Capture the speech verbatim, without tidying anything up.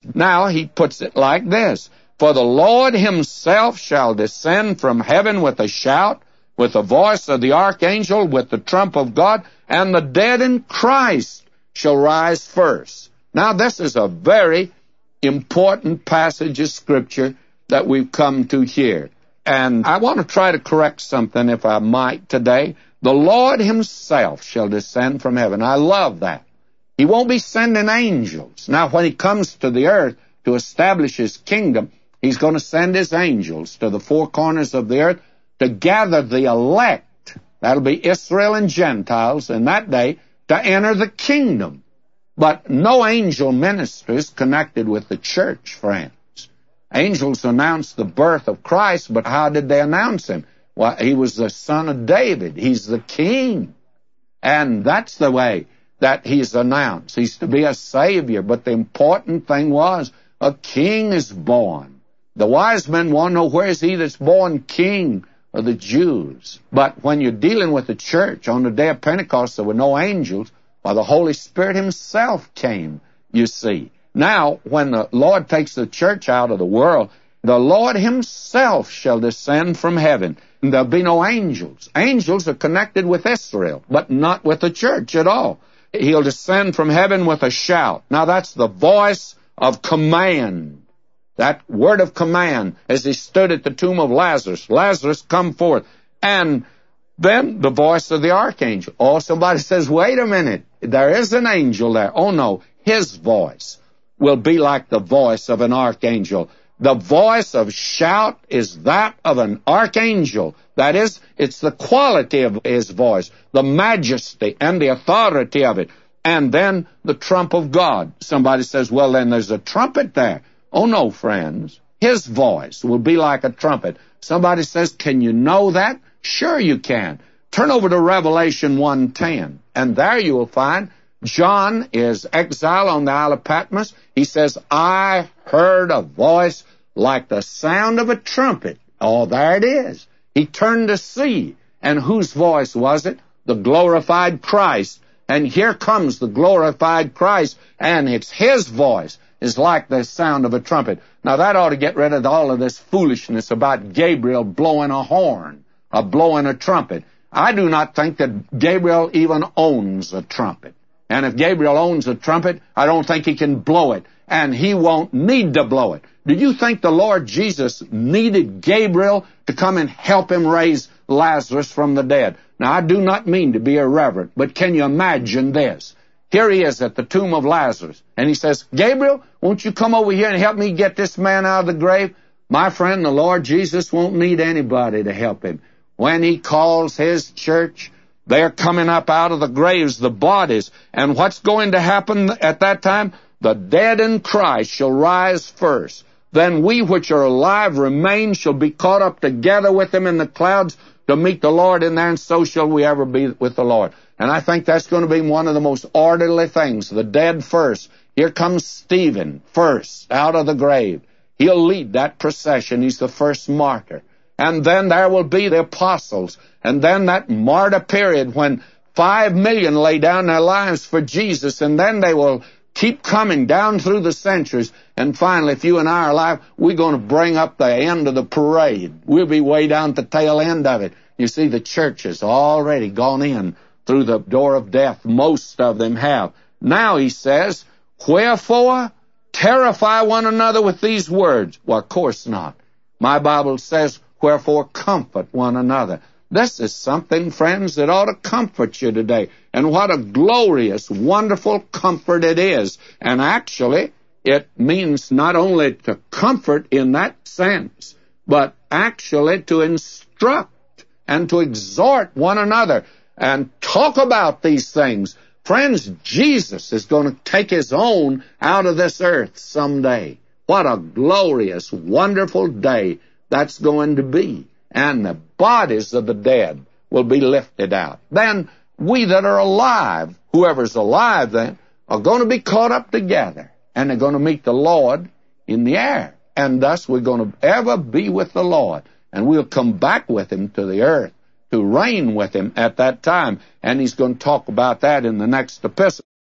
Now he puts it like this: For the Lord himself shall descend from heaven with a shout, with the voice of the archangel, with the trump of God, and the dead in Christ shall rise first. Now this is a very important passage of Scripture that we've come to here. And I want to try to correct something, if I might, today. The Lord himself shall descend from heaven. I love that. He won't be sending angels. Now, when he comes to the earth to establish his kingdom, he's going to send his angels to the four corners of the earth to gather the elect. That'll be Israel and Gentiles in that day to enter the kingdom. But no angel ministers connected with the church, friends. Angels announced the birth of Christ, but how did they announce him? Well, he was the son of David. He's the king. And that's the way that he's announced. He's to be a savior. But the important thing was, a king is born. The wise men want to know, where is he that's born king of the Jews? But when you're dealing with the church, on the day of Pentecost, there were no angels. Well, the Holy Spirit himself came, you see. Now, when the Lord takes the church out of the world, the Lord himself shall descend from heaven. And there'll be no angels. Angels are connected with Israel, but not with the church at all. He'll descend from heaven with a shout. Now, that's the voice of command. That word of command, as he stood at the tomb of Lazarus. Lazarus, come forth. And then the voice of the archangel. Oh, somebody says, wait a minute. There is an angel there. Oh, no. His voice will be like the voice of an archangel. The voice of shout is that of an archangel. That is, it's the quality of his voice, the majesty and the authority of it. And then the trump of God. Somebody says, well, then there's a trumpet there. Oh, no, friends. His voice will be like a trumpet. Somebody says, can you know that? Sure you can. Turn over to Revelation one ten, and there you will find John is exiled on the Isle of Patmos. He says, I heard a voice like the sound of a trumpet. Oh, there it is. He turned to see. And whose voice was it? The glorified Christ. And here comes the glorified Christ, and it's his voice is like the sound of a trumpet. Now, that ought to get rid of all of this foolishness about Gabriel blowing a horn or blowing a trumpet. I do not think that Gabriel even owns a trumpet. And if Gabriel owns a trumpet, I don't think he can blow it. And he won't need to blow it. Do you think the Lord Jesus needed Gabriel to come and help him raise Lazarus from the dead? Now, I do not mean to be irreverent, but can you imagine this? Here he is at the tomb of Lazarus, and he says, Gabriel, won't you come over here and help me get this man out of the grave? My friend, the Lord Jesus won't need anybody to help him. When he calls his church, they're coming up out of the graves, the bodies. And what's going to happen at that time? The dead in Christ shall rise first. Then we which are alive remain shall be caught up together with them in the clouds to meet the Lord in there, and so shall we ever be with the Lord. And I think that's going to be one of the most orderly things. The dead first. Here comes Stephen first out of the grave. He'll lead that procession. He's the first martyr. And then there will be the apostles. And then that martyr period when five million lay down their lives for Jesus. And then they will keep coming down through the centuries. And finally, if you and I are alive, we're going to bring up the end of the parade. We'll be way down at the tail end of it. You see, the church has already gone in through the door of death. Most of them have. Now, he says, wherefore terrify one another with these words? Well, of course not. My Bible says, wherefore comfort one another. This is something, friends, that ought to comfort you today. And what a glorious, wonderful comfort it is. And actually, it means not only to comfort in that sense, but actually to instruct and to exhort one another and talk about these things. Friends, Jesus is going to take his own out of this earth someday. What a glorious, wonderful day that's going to be. And the bodies of the dead will be lifted out. Then we that are alive, whoever's alive then, are going to be caught up together. And they're going to meet the Lord in the air. And thus we're going to ever be with the Lord. And we'll come back with him to the earth to reign with him at that time. And he's going to talk about that in the next epistle.